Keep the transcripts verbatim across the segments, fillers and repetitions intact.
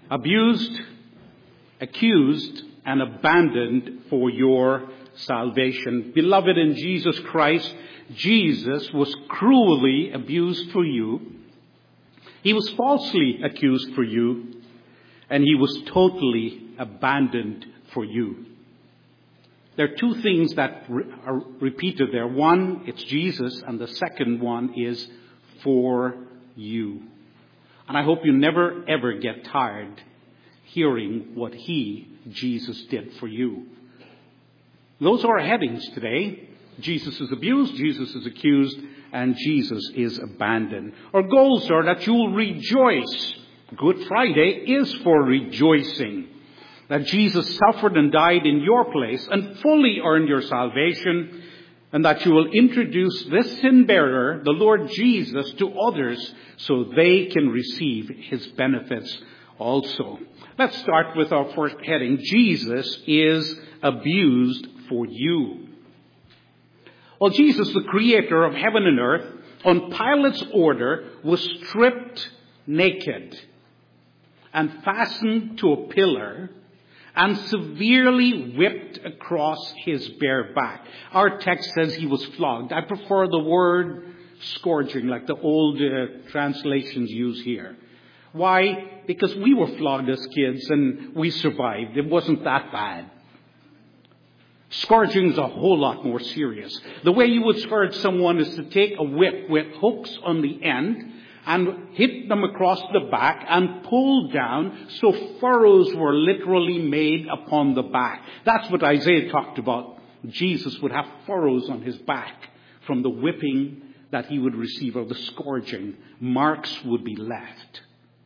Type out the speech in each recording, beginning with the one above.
abused, accused, and abandoned for your salvation. Beloved in Jesus Christ, Jesus was cruelly abused for you. He was falsely accused for you. And he was totally abandoned for you. There are two things that re- are repeated there. One, it's Jesus, and the second one is for you. And I hope you never ever get tired hearing what he, Jesus, did for you. Those are our headings today. Jesus is abused, Jesus is accused, and Jesus is abandoned. Our goals are that you will rejoice. Good Friday is for rejoicing. That Jesus suffered and died in your place and fully earned your salvation. And that you will introduce this sin bearer, the Lord Jesus, to others so they can receive his benefits also. Let's start with our first heading. Jesus is abused for you. Well, Jesus, the creator of heaven and earth, on Pilate's order, was stripped naked and fastened to a pillar and severely whipped across his bare back. Our text says he was flogged. I prefer the word scourging, like the old uh, translations use here. Why? Because we were flogged as kids and we survived. It wasn't that bad. Scourging is a whole lot more serious. The way you would scourge someone is to take a whip with hooks on the end and hit them across the back and pull down so furrows were literally made upon the back. That's what Isaiah talked about. Jesus would have furrows on his back from the whipping that he would receive, or the scourging. Marks would be left.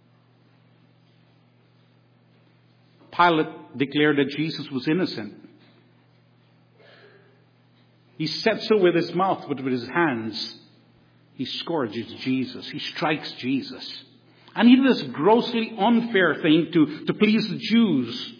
Pilate declared that Jesus was innocent. He said so with his mouth, but with his hands, he scourges Jesus. He strikes Jesus. And he did this grossly unfair thing to, to please the Jews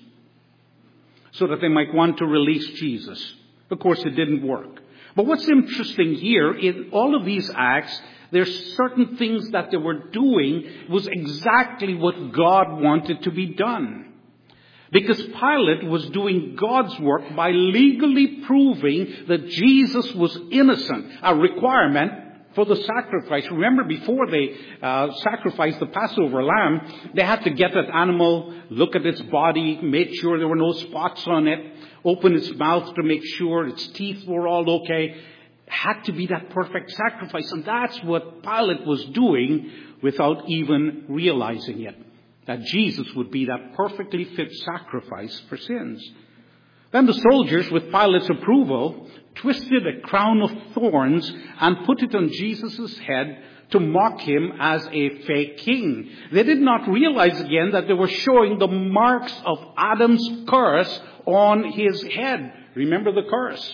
so that they might want to release Jesus. Of course, it didn't work. But what's interesting here, in all of these acts, there's certain things that they were doing was exactly what God wanted to be done. Because Pilate was doing God's work by legally proving that Jesus was innocent, a requirement for the sacrifice. Remember, before they uh, sacrificed the Passover lamb, they had to get that animal, look at its body, make sure there were no spots on it, open its mouth to make sure its teeth were all okay. It had to be that perfect sacrifice. And that's what Pilate was doing without even realizing it. That Jesus would be that perfectly fit sacrifice for sins. Then the soldiers, with Pilate's approval, twisted a crown of thorns and put it on Jesus' head to mock him as a fake king. They did not realize again that they were showing the marks of Adam's curse on his head. Remember the curse.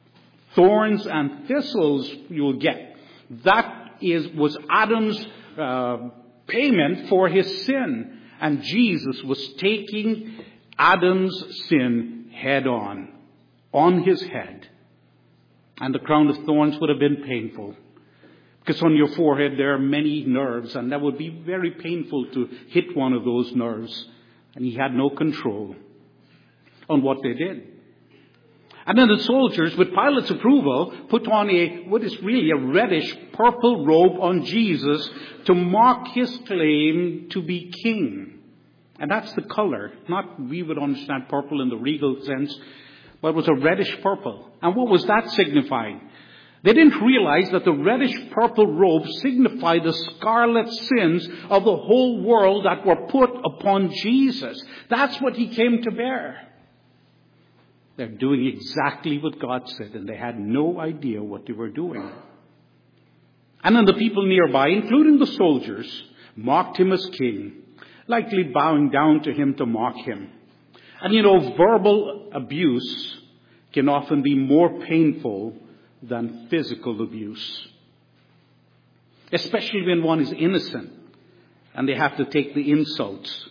Thorns and thistles you'll get. That is was Adam's uh, payment for his sin. And Jesus was taking Adam's sin head on, on his head. And the crown of thorns would have been painful. Because on your forehead there are many nerves, and that would be very painful to hit one of those nerves. And he had no control on what they did. And then the soldiers, with Pilate's approval, put on a, what is really a reddish purple robe on Jesus to mock his claim to be king. And that's the color. Not, we would understand purple in the regal sense, but it was a reddish purple. And what was that signifying? They didn't realize that the reddish purple robe signified the scarlet sins of the whole world that were put upon Jesus. That's what he came to bear. They're doing exactly what God said, and they had no idea what they were doing. And then the people nearby, including the soldiers, mocked him as king, likely bowing down to him to mock him. And you know, verbal abuse can often be more painful than physical abuse. Especially when one is innocent and they have to take the insults.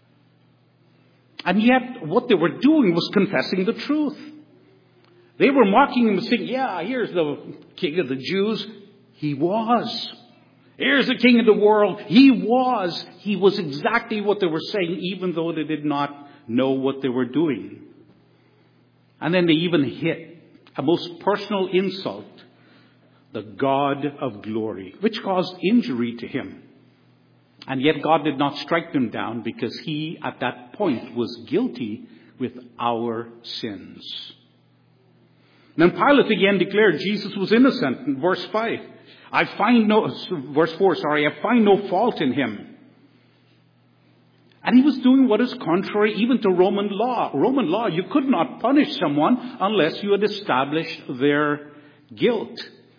And yet, what they were doing was confessing the truth. They were mocking him and saying, yeah, here's the king of the Jews. He was. Here's the king of the world. He was. He was exactly what they were saying, even though they did not know what they were doing. And then they even hit a most personal insult, the God of glory, which caused injury to him. And yet God did not strike them down because he, at that point, was guilty with our sins. Then Pilate again declared Jesus was innocent in verse five. I find no, verse four, sorry, I find no fault in him. And he was doing what is contrary even to Roman law. Roman law, you could not punish someone unless you had established their guilt.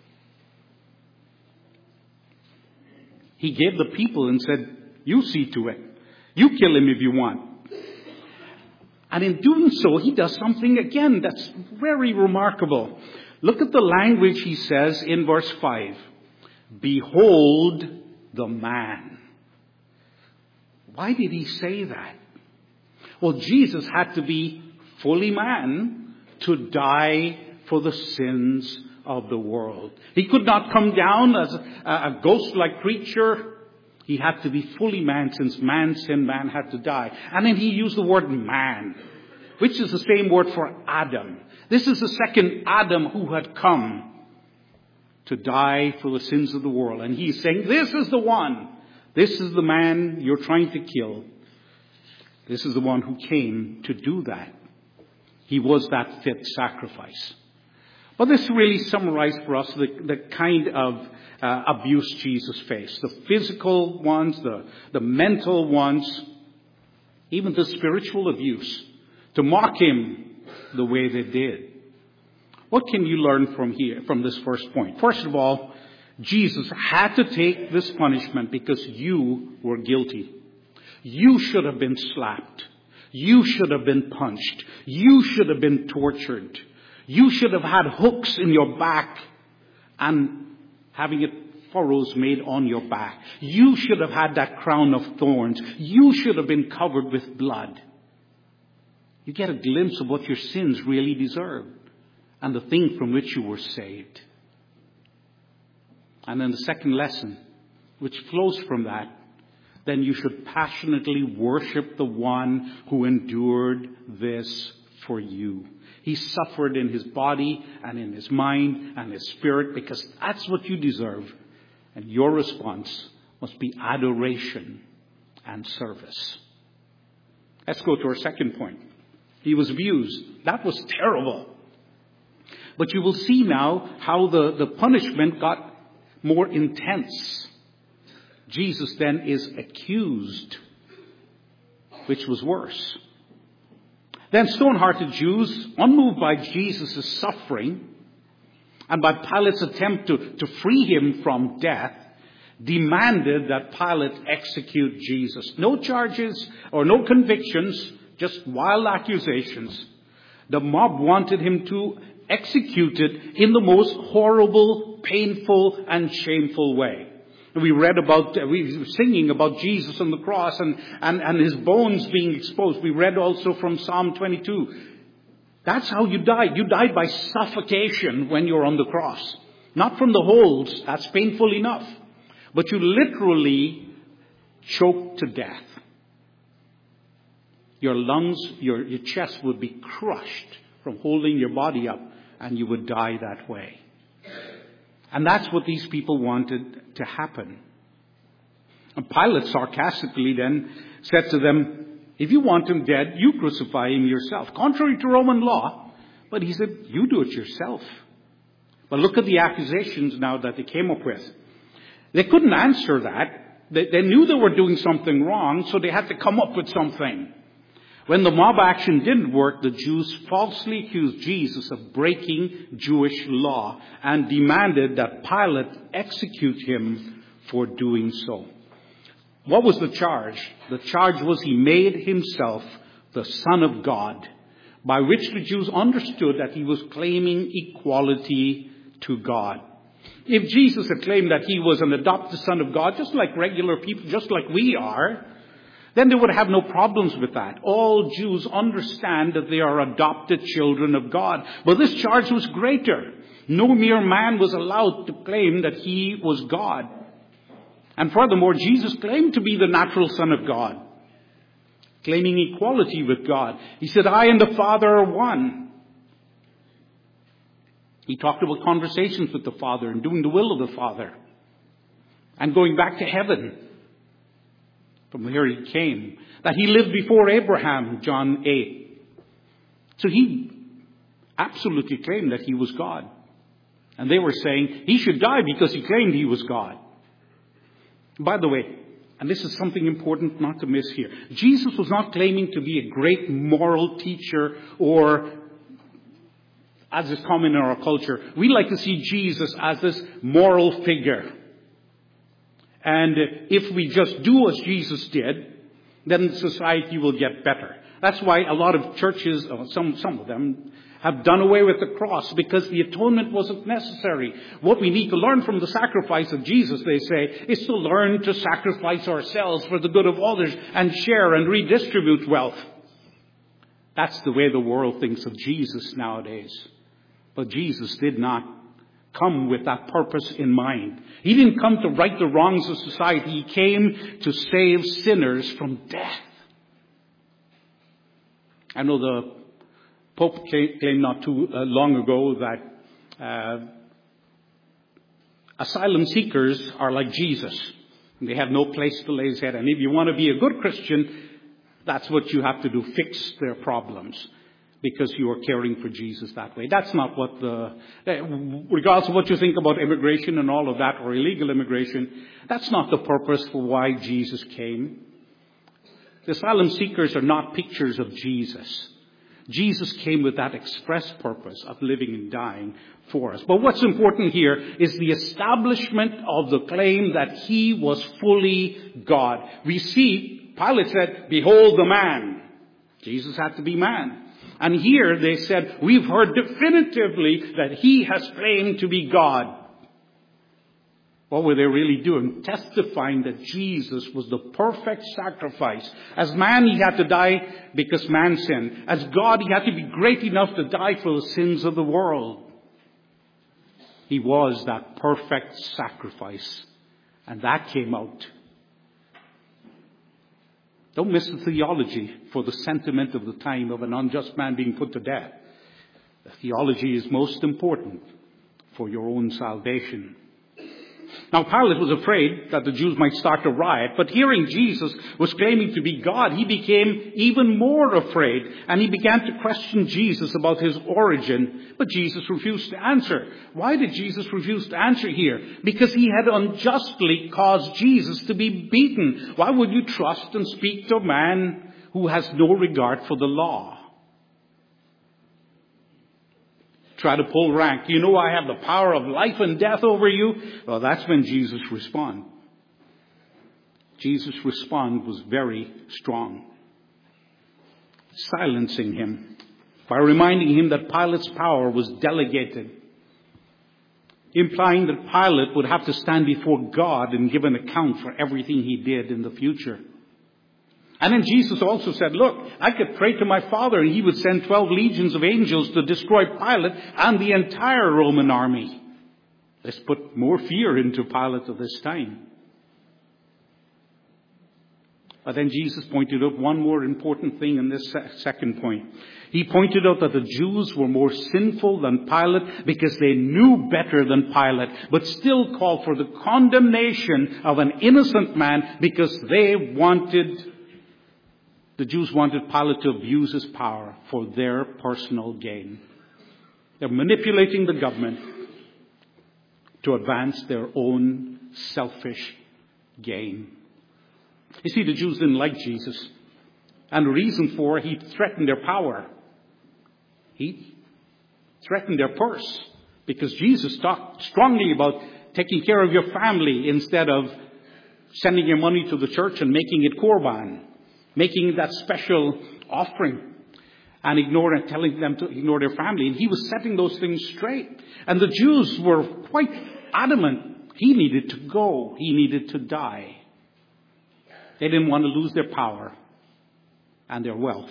He gave the people and said, you see to it. You kill him if you want. And in doing so, he does something again that's very remarkable. Look at the language he says in verse five. Behold the man. Why did he say that? Well, Jesus had to be fully man to die for the sins of the world. He could not come down as a, a ghost-like creature. He had to be fully man. Since man sinned, man had to die. And then he used the word man, which is the same word for Adam. This is the second Adam who had come to die for the sins of the world. And he's saying, this is the one. This is the man you're trying to kill. This is the one who came to do that. He was that fit sacrifice. But this really summarized for us the, the kind of uh, abuse Jesus faced. The physical ones, the, the mental ones, even the spiritual abuse. To mock him the way they did. What can you learn from here, from this first point? First of all, Jesus had to take this punishment because you were guilty. You should have been slapped. You should have been punched. You should have been tortured. You should have had hooks in your back and having it furrows made on your back. You should have had that crown of thorns. You should have been covered with blood. You get a glimpse of what your sins really deserve and the thing from which you were saved. And then the second lesson, which flows from that, then you should passionately worship the one who endured this for you. He suffered in his body and in his mind and his spirit because that's what you deserve. And your response must be adoration and service. Let's go to our second point. He was abused. That was terrible. But you will see now how the, the punishment got more intense. Jesus then is accused, which was worse. Then stone-hearted Jews, unmoved by Jesus' suffering and by Pilate's attempt to, to free him from death, demanded that Pilate execute Jesus. No charges or no convictions, just wild accusations. The mob wanted him to execute it in the most horrible, painful, and shameful way. We read about, we were singing about Jesus on the cross and, and, and his bones being exposed. We read also from Psalm twenty-two. That's how you died. You died by suffocation when you're on the cross. Not from the holes. That's painful enough. But you literally choked to death. Your lungs, your, your chest would be crushed from holding your body up, and you would die that way. And that's what these people wanted to happen. And Pilate sarcastically then said to them, if you want him dead, you crucify him yourself. Contrary to Roman law. But he said, you do it yourself. But look at the accusations now that they came up with. They couldn't answer that. They, they knew they were doing something wrong, so they had to come up with something. When the mob action didn't work, the Jews falsely accused Jesus of breaking Jewish law and demanded that Pilate execute him for doing so. What was the charge? The charge was he made himself the Son of God, by which the Jews understood that he was claiming equality to God. If Jesus had claimed that he was an adopted Son of God, just like regular people, just like we are, then they would have no problems with that. All Jews understand that they are adopted children of God. But this charge was greater. No mere man was allowed to claim that he was God. And furthermore, Jesus claimed to be the natural Son of God, claiming equality with God. He said, I and the Father are one. He talked about conversations with the Father and doing the will of the Father and going back to heaven from where he came. That he lived before Abraham, John eight. So he absolutely claimed that he was God. And they were saying he should die because he claimed he was God. By the way, and this is something important not to miss here, Jesus was not claiming to be a great moral teacher, or, as is common in our culture, we like to see Jesus as this moral figure. And if we just do as Jesus did, then society will get better. That's why a lot of churches, or some, some of them, have done away with the cross, because the atonement wasn't necessary. What we need to learn from the sacrifice of Jesus, they say, is to learn to sacrifice ourselves for the good of others and share and redistribute wealth. That's the way the world thinks of Jesus nowadays. But Jesus did not come with that purpose in mind. He didn't come to right the wrongs of society. He came to save sinners from death. I know the Pope claimed not too uh, long ago that uh, asylum seekers are like Jesus. They have no place to lay his head. And if you want to be a good Christian, that's what you have to do, fix their problems, because you are caring for Jesus that way. That's not what the, regardless of what you think about immigration and all of that, or illegal immigration, that's not the purpose for why Jesus came. The asylum seekers are not pictures of Jesus. Jesus came with that express purpose of living and dying for us. But what's important here is the establishment of the claim that he was fully God. We see, Pilate said, behold the man. Jesus had to be man. And here they said, we've heard definitively that he has claimed to be God. What were they really doing? Testifying that Jesus was the perfect sacrifice. As man, he had to die because man sinned. As God, he had to be great enough to die for the sins of the world. He was that perfect sacrifice. And that came out. Don't miss the theology for the sentiment of the time of an unjust man being put to death. The theology is most important for your own salvation. Now, Pilate was afraid that the Jews might start a riot, but hearing Jesus was claiming to be God, he became even more afraid, and he began to question Jesus about his origin, but Jesus refused to answer. Why did Jesus refuse to answer here? Because he had unjustly caused Jesus to be beaten. Why would you trust and speak to a man who has no regard for the law? Try to pull rank. You know I have the power of life and death over you. Well, that's when Jesus responded. Jesus' response was very strong. Silencing him by reminding him that Pilate's power was delegated. Implying that Pilate would have to stand before God and give an account for everything he did in the future. And then Jesus also said, look, I could pray to my Father and he would send twelve legions of angels to destroy Pilate and the entire Roman army. Let's put more fear into Pilate at this time. But then Jesus pointed out one more important thing in this second point. He pointed out that the Jews were more sinful than Pilate because they knew better than Pilate, but still called for the condemnation of an innocent man because they wanted The Jews wanted Pilate to abuse his power for their personal gain. They're manipulating the government to advance their own selfish gain. You see, the Jews didn't like Jesus. And the reason for it, he threatened their power. He threatened their purse. Because Jesus talked strongly about taking care of your family instead of sending your money to the church and making it korban. Making that special offering and ignoring, telling them to ignore their family. And he was setting those things straight. And the Jews were quite adamant. He needed to go. He needed to die. They didn't want to lose their power and their wealth.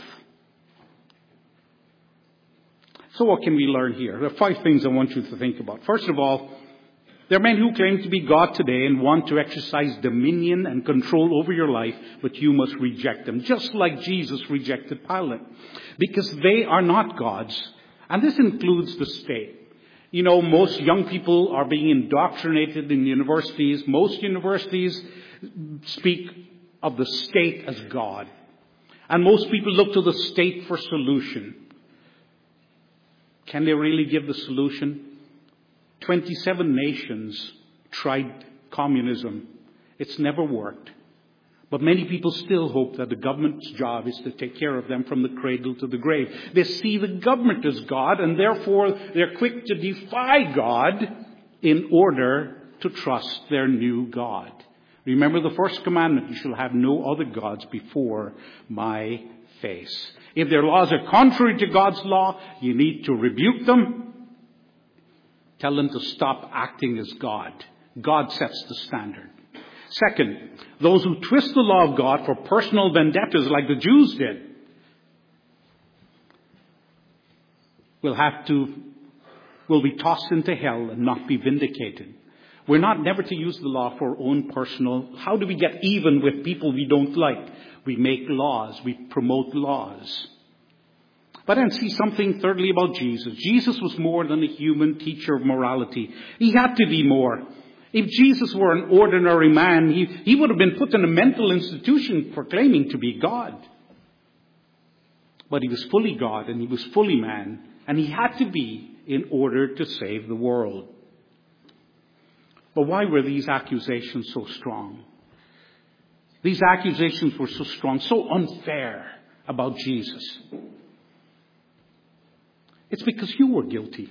So what can we learn here? There are five things I want you to think about. First of all, There are men who claim to be God today and want to exercise dominion and control over your life, but you must reject them, just like Jesus rejected Pilate, because they are not gods, and this includes the state. You know, most young people are being indoctrinated in universities. Most universities speak of the state as God, and most people look to the state for solution. Can they really give the solution? twenty-seven nations tried communism. It's never worked. But many people still hope that the government's job is to take care of them from the cradle to the grave. They see the government as God, and therefore they're quick to defy God in order to trust their new God. Remember the first commandment, you shall have no other gods before my face. If their laws are contrary to God's law, you need to rebuke them. Tell them to stop acting as God. God sets the standard. Second, those who twist the law of God for personal vendettas like the Jews did will have to, will be tossed into hell and not be vindicated. We're not never to use the law for our own personal. How do we get even with people we don't like? We make laws. We promote laws. But then see something thirdly about Jesus. Jesus was more than a human teacher of morality. He had to be more. If Jesus were an ordinary man, he, he would have been put in a mental institution for claiming to be God. But he was fully God and he was fully man. And he had to be in order to save the world. But why were these accusations so strong? These accusations were so strong, so unfair about Jesus. It's because you were guilty.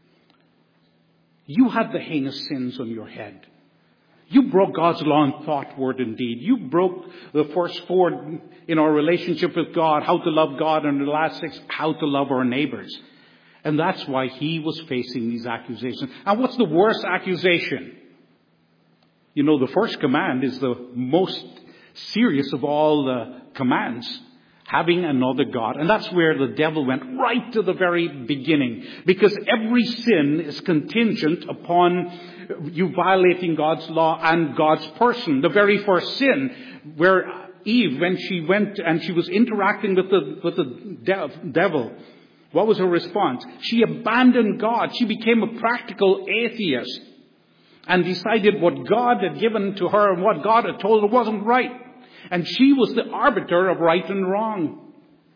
You had the heinous sins on your head. You broke God's law in thought, word, and deed. You broke the first four in our relationship with God, how to love God, and the last six, how to love our neighbors. And that's why he was facing these accusations. And what's the worst accusation? You know, the first command is the most serious of all the commands. Having another God. And that's where the devil went right to the very beginning. Because every sin is contingent upon you violating God's law and God's person. The very first sin where Eve, when she went and she was interacting with the, with the devil, what was her response? She abandoned God. She became a practical atheist and decided what God had given to her and what God had told her wasn't right. And she was the arbiter of right and wrong.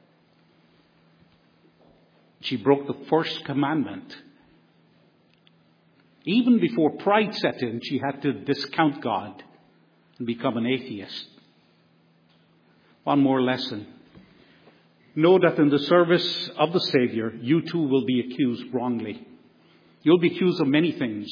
She broke the first commandment. Even before pride set in, she had to discount God and become an atheist. One more lesson. Know that in the service of the Savior, you too will be accused wrongly. You'll be accused of many things.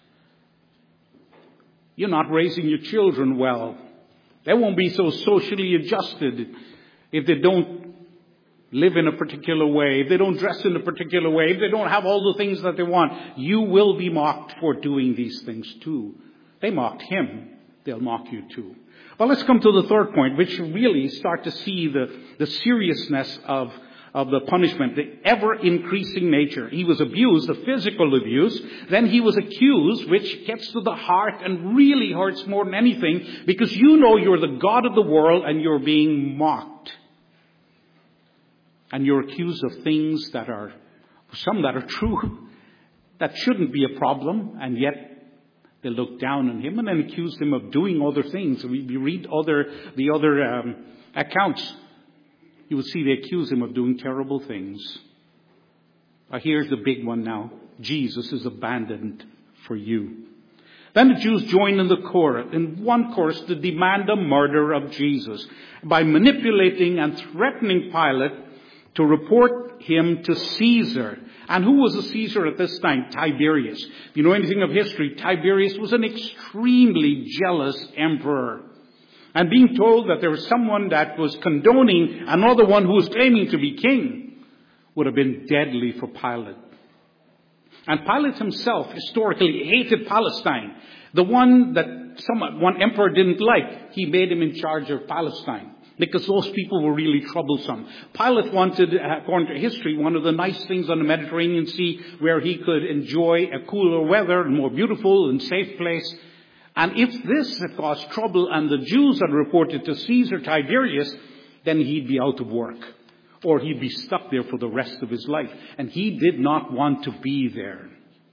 You're not raising your children well. They won't be so socially adjusted if they don't live in a particular way, if they don't dress in a particular way, if they don't have all the things that they want. You will be mocked for doing these things too. They mocked him. They'll mock you too. Well, let's come to the third point, which really start to see the, the seriousness of, of the punishment, the ever-increasing nature. He was abused, the physical abuse. Then he was accused, which gets to the heart and really hurts more than anything, because you know you're the God of the world and you're being mocked. And you're accused of things that are, some that are true, that shouldn't be a problem, and yet they look down on him and then accuse him of doing other things. We, we read other the other um, accounts. You will see they accuse him of doing terrible things. Now, here's the big one now. Jesus is abandoned for you. Then the Jews joined in the chorus, in one chorus, to demand the murder of Jesus by manipulating and threatening Pilate to report him to Caesar. And who was a Caesar at this time? Tiberius. If you know anything of history, Tiberius was an extremely jealous emperor. And being told that there was someone that was condoning another one who was claiming to be king would have been deadly for Pilate. And Pilate himself historically hated Palestine. The one that some, one emperor didn't like, he made him in charge of Palestine. because those people were really troublesome. Pilate wanted, according to history, one of the nice things on the Mediterranean Sea where he could enjoy a cooler weather, a more beautiful and safe place. And if this had caused trouble and the Jews had reported to Caesar Tiberius, then he'd be out of work. Or he'd be stuck there for the rest of his life. And he did not want to be there.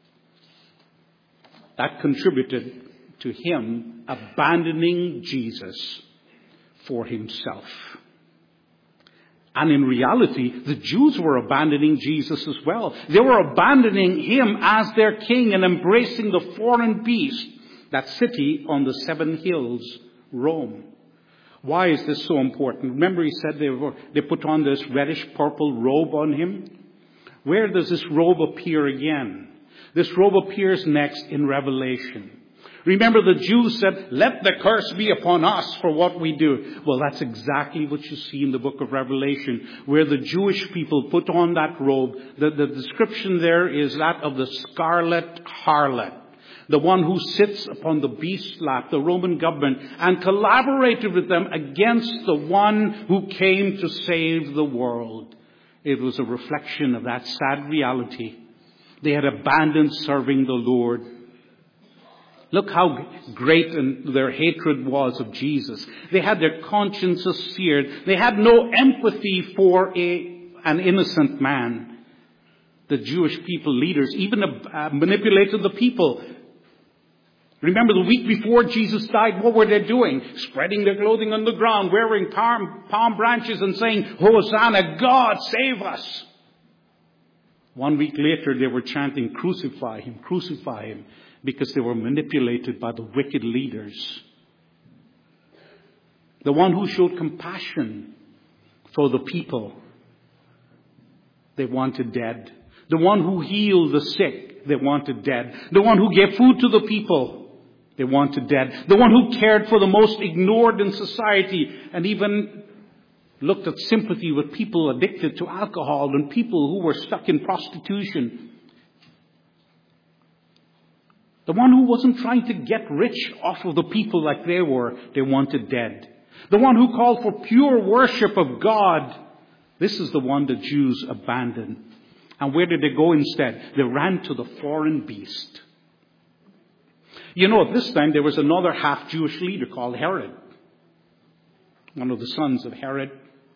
That contributed to him abandoning Jesus for himself. And in reality, the Jews were abandoning Jesus as well. They were abandoning him as their king and embracing the foreign beast, that city on the seven hills, Rome. Why is this so important? Remember he said they were, they put on this reddish purple robe on him? Where does this robe appear again? This robe appears next in Revelation. Remember the Jews said, let the curse be upon us for what we do. Well, that's exactly what you see in the book of Revelation, where the Jewish people put on that robe. The, the description there is that of the scarlet harlot, the one who sits upon the beast's lap, the Roman government, and collaborated with them against the one who came to save the world. It was a reflection of that sad reality. They had abandoned serving the Lord. Look how great their hatred was of Jesus. They had their consciences seared. They had no empathy for a, an innocent man. The Jewish people leaders even uh, manipulated the people. Remember the week before Jesus died, what were they doing? Spreading their clothing on the ground, wearing palm, palm branches and saying, Hosanna, God, save us. One week later, they were chanting, crucify him, crucify him, because they were manipulated by the wicked leaders. The one who showed compassion for the people, they wanted dead. The one who healed the sick, they wanted dead. The one who gave food to the people, they wanted dead. The one who cared for the most ignored in society and even looked at sympathy with people addicted to alcohol and people who were stuck in prostitution. The one who wasn't trying to get rich off of the people like they were, they wanted dead. The one who called for pure worship of God, this is the one the Jews abandoned. And where did they go instead? They ran to the foreign beast. You know, at this time there was another half-Jewish leader called Herod. One of the sons of Herod.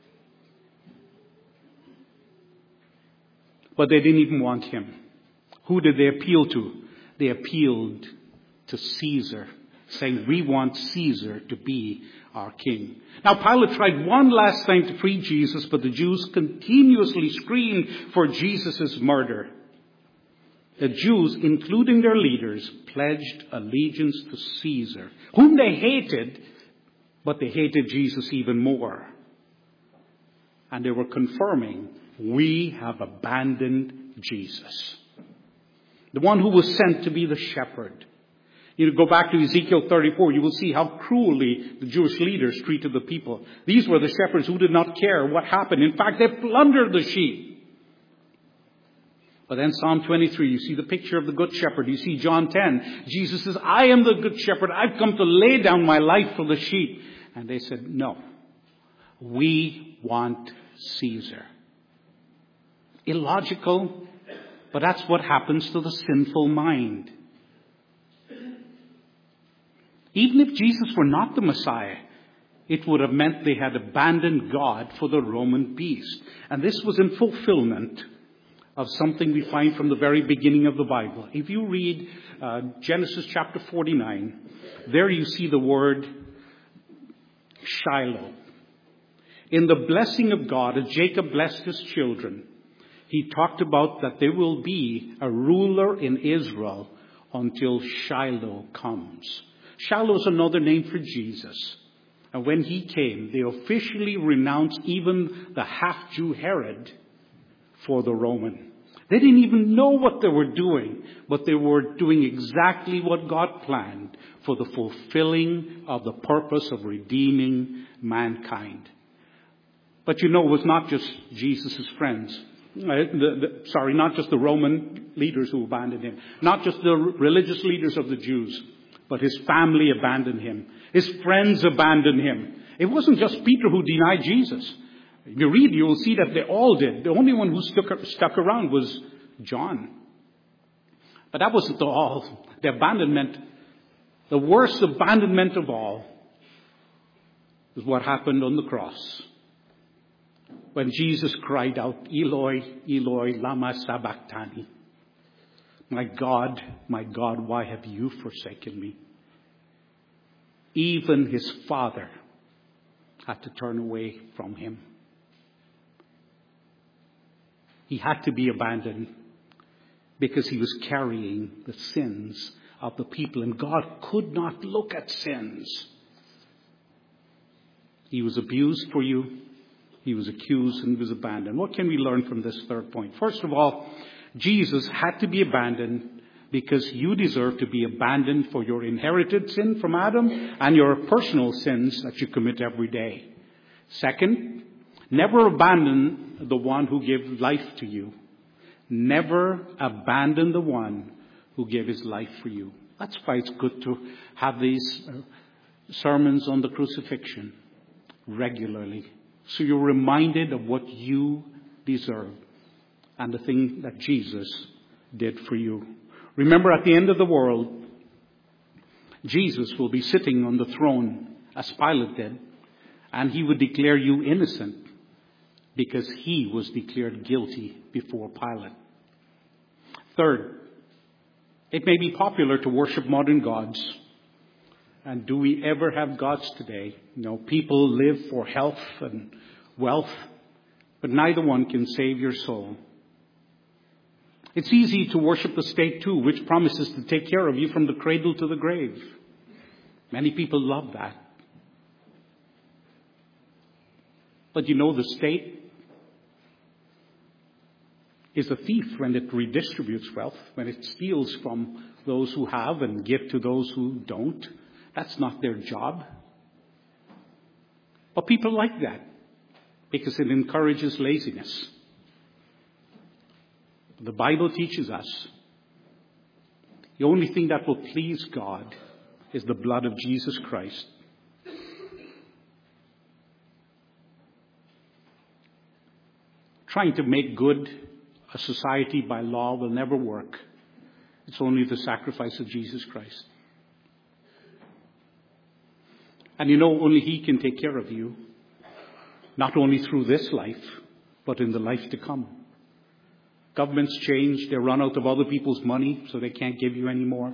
But they didn't even want him. Who did they appeal to? They appealed to Caesar, saying, we want Caesar to be our king. Now, Pilate tried one last time to free Jesus, but the Jews continuously screamed for Jesus' murder. The Jews, including their leaders, pledged allegiance to Caesar, whom they hated, but they hated Jesus even more. And they were confirming, we have abandoned Jesus. The one who was sent to be the shepherd. You go back to Ezekiel thirty-four, you will see how cruelly the Jewish leaders treated the people. These were the shepherds who did not care what happened. In fact, they plundered the sheep. But then Psalm twenty-three, you see the picture of the good shepherd. You see John ten. Jesus says, I am the good shepherd. I've come to lay down my life for the sheep. And they said, no, we want Caesar. Illogical, but that's what happens to the sinful mind. Even if Jesus were not the Messiah, it would have meant they had abandoned God for the Roman beast. And this was in fulfillment of something we find from the very beginning of the Bible. If you read uh, Genesis chapter forty-nine, there you see the word Shiloh. In the blessing of God, as Jacob blessed his children, he talked about that there will be a ruler in Israel until Shiloh comes. Shiloh is another name for Jesus. And when he came, they officially renounced even the half-Jew Herod for the Roman. They didn't even know what they were doing, but they were doing exactly what God planned for the fulfilling of the purpose of redeeming mankind. But you know, it was not just Jesus' friends. Uh, the, the, sorry, not just the Roman leaders who abandoned him. Not just the religious leaders of the Jews. But his family abandoned him. His friends abandoned him. It wasn't just Peter who denied Jesus. If you read, you'll see that they all did. The only one who stuck, stuck around was John. But that wasn't all. The abandonment, the worst abandonment of all, is what happened on the cross. When Jesus cried out, Eloi, Eloi, lama sabachthani. My God, my God, why have you forsaken me? Even his Father had to turn away from him. He had to be abandoned because he was carrying the sins of the people, and God could not look at sins. He was abused for you. He was accused and was abandoned. What can we learn from this third point? First of all, Jesus had to be abandoned because you deserve to be abandoned for your inherited sin from Adam and your personal sins that you commit every day. Second, never abandon the one who gave life to you. Never abandon the one who gave his life for you. That's why it's good to have these uh, sermons on the crucifixion regularly. So you're reminded of what you deserve and the thing that Jesus did for you. Remember, at the end of the world, Jesus will be sitting on the throne as Pilate did, and he would declare you innocent because he was declared guilty before Pilate. Third, it may be popular to worship modern gods. And do we ever have gods today? You know, people live for health and wealth, but neither one can save your soul. It's easy to worship the state too, which promises to take care of you from the cradle to the grave. Many people love that. But you know, the state is a thief when it redistributes wealth, when it steals from those who have and give to those who don't. That's not their job. But people like that because it encourages laziness. The Bible teaches us the only thing that will please God is the blood of Jesus Christ. Trying to make good a society by law will never work. It's only the sacrifice of Jesus Christ. And you know, only he can take care of you, not only through this life, but in the life to come. Governments change, they run out of other people's money, so they can't give you any more.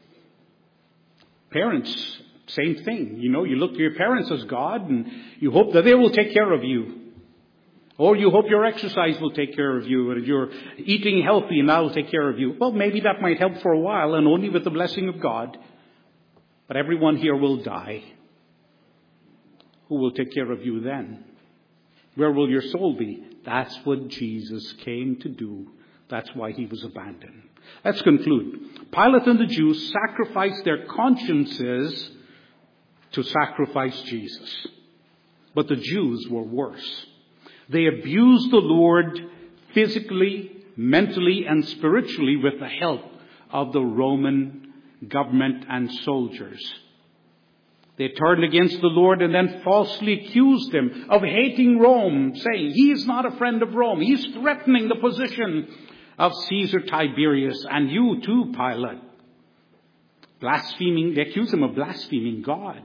Parents, same thing. You know, you look to your parents as God, and you hope that they will take care of you. Or you hope your exercise will take care of you, and you're eating healthy and that will take care of you. Well, maybe that might help for a while, and only with the blessing of God. But everyone here will die. Who will take care of you then? Where will your soul be? That's what Jesus came to do. That's why he was abandoned. Let's conclude. Pilate and the Jews sacrificed their consciences to sacrifice Jesus. But the Jews were worse. They abused the Lord physically, mentally, and spiritually with the help of the Roman government and soldiers. They turned against the Lord and then falsely accused him of hating Rome, saying he is not a friend of Rome. He's threatening the position of Caesar Tiberius, and you too, Pilate. Blaspheming, they accused him of blaspheming God.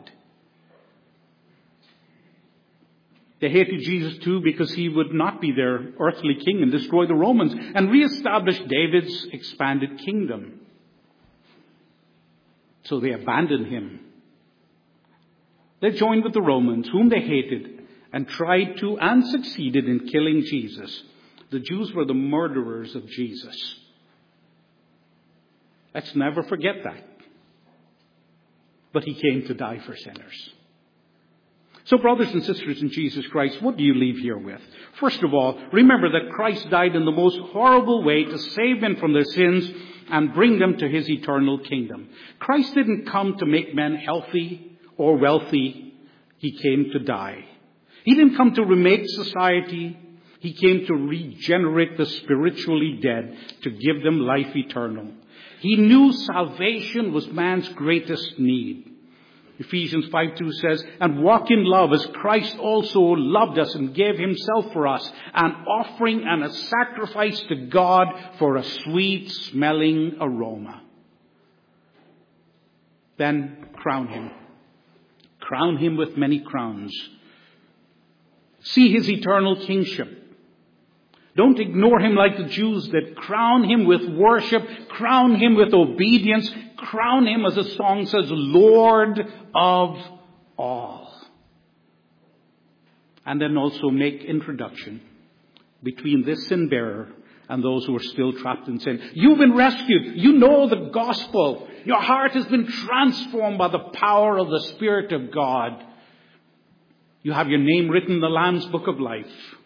They hated Jesus too because he would not be their earthly king and destroy the Romans and reestablish David's expanded kingdom. So they abandoned him. They joined with the Romans, whom they hated, and tried to and succeeded in killing Jesus. The Jews were the murderers of Jesus. Let's never forget that. But he came to die for sinners. So brothers and sisters in Jesus Christ, what do you leave here with? First of all, remember that Christ died in the most horrible way to save men from their sins and bring them to his eternal kingdom. Christ didn't come to make men healthy or wealthy. He came to die. He didn't come to remake society. He came to regenerate the spiritually dead, to give them life eternal. He knew salvation was man's greatest need. Ephesians five two says, and walk in love as Christ also loved us and gave himself for us, an offering and a sacrifice to God for a sweet smelling aroma. Then crown him. Crown him with many crowns. See his eternal kingship. Don't ignore him like the Jews did. Crown him with worship. Crown him with obedience. Crown him, as the song says, Lord of all. And then also make introduction between this sin bearer and those who are still trapped in sin. You've been rescued. You know the gospel. Your heart has been transformed by the power of the Spirit of God. You have your name written in the Lamb's Book of Life.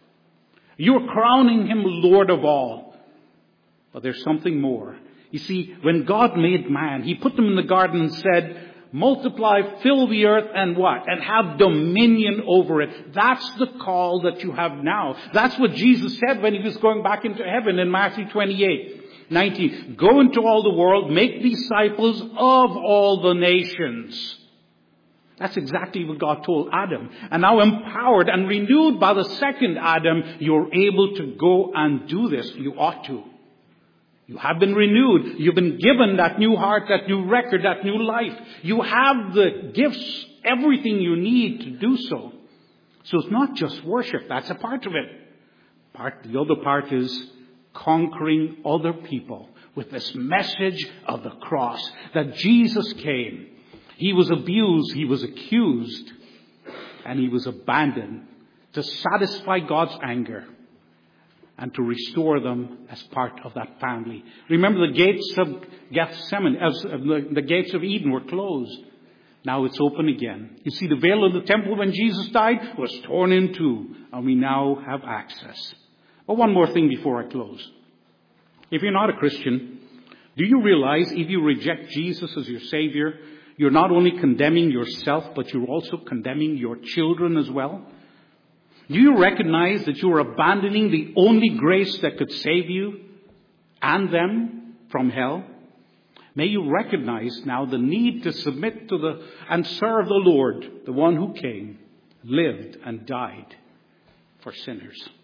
You're crowning him Lord of all. But there's something more. You see, when God made man, he put them in the garden and said, multiply, fill the earth, and what? And have dominion over it. That's the call that you have now. That's what Jesus said when he was going back into heaven in Matthew twenty-eight nineteen. Go into all the world, make disciples of all the nations. That's exactly what God told Adam. And now empowered and renewed by the second Adam, you're able to go and do this. You ought to. You have been renewed. You've been given that new heart, that new record, that new life. You have the gifts, everything you need to do so. So it's not just worship. That's a part of it. Part, the other part is conquering other people with this message of the cross, that Jesus came. He was abused, he was accused, and he was abandoned to satisfy God's anger and to restore them as part of that family. Remember, the gates of Gethsemane, as the, the gates of Eden were closed. Now it's open again. You see, the veil of the temple when Jesus died was torn in two, and we now have access. But one more thing before I close. If you're not a Christian, do you realize if you reject Jesus as your Savior, you're not only condemning yourself, but you're also condemning your children as well? Do you recognize that you are abandoning the only grace that could save you and them from hell? May you recognize now the need to submit to the and serve the Lord, the one who came, lived, and died for sinners.